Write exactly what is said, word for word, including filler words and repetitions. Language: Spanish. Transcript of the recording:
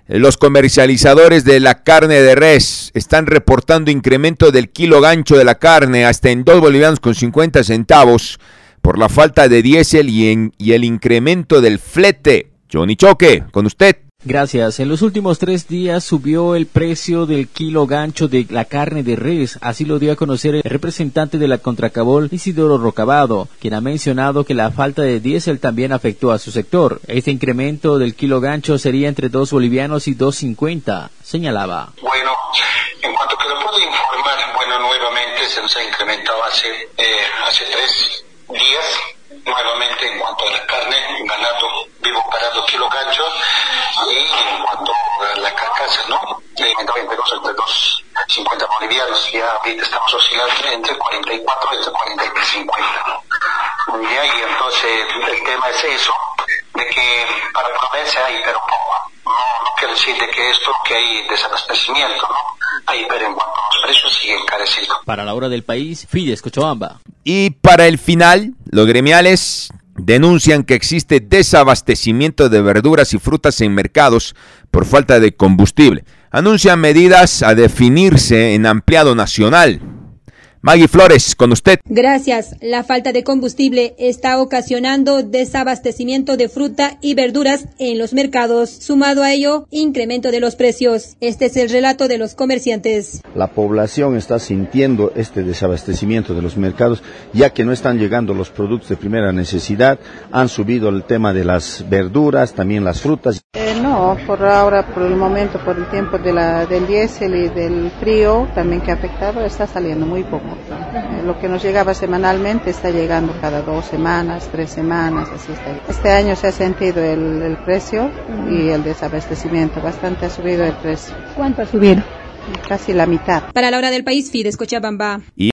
Los comercializadores de la carne de res están reportando incremento del kilo gancho de la carne hasta en dos bolivianos con cincuenta centavos por la falta de diésel y, en, y el incremento del flete. Johnny Choque, con usted. Gracias. En los últimos tres días subió el precio del kilo gancho de la carne de res. Así lo dio a conocer el representante de la Contracabol, Isidoro Rocabado, quien ha mencionado que la falta de diésel también afectó a su sector. Este incremento del kilo gancho sería entre dos bolivianos y dos cincuenta, señalaba. Bueno, en cuanto que lo puedo informar, bueno, nuevamente se nos ha incrementado hace, eh, hace tres días. Nuevamente en cuanto a la carne, ganado vivo parado kilo gancho, y en cuanto a la carcasa, ¿no? Incrementaba entre dos, entre dos cincuenta bolivianos, ya ahorita estamos oscilando entre cuarenta y cuatro y cuarenta y cincuenta. Ya, y entonces el tema es eso, de que para proveerse hay, pero poco. No, no quiero decir de que esto, que hay desabastecimiento, ¿no? Hay, pero en cuanto a los precios sigue encarecido. Para la hora del país, Fides Cochabamba. Y para el final, los gremiales denuncian que existe desabastecimiento de verduras y frutas en mercados por falta de combustible. Anuncian medidas a definirse en ampliado nacional. Maggie Flores, con usted. Gracias. La falta de combustible está ocasionando desabastecimiento de fruta y verduras en los mercados. Sumado a ello, incremento de los precios. Este es el relato de los comerciantes. La población está sintiendo este desabastecimiento de los mercados, ya que no están llegando los productos de primera necesidad. Han subido el tema de las verduras, también las frutas. Eh, no, por ahora, por el momento, por el tiempo de la, del diésel y del frío también que ha afectado, está saliendo muy poco. Eh, lo que nos llegaba semanalmente está llegando cada dos semanas, tres semanas, así está. Este año se ha sentido el, el precio y el desabastecimiento, bastante ha subido el precio. ¿Cuánto ha subido? Casi la mitad. Para la hora del país, Fides Cochabamba. Y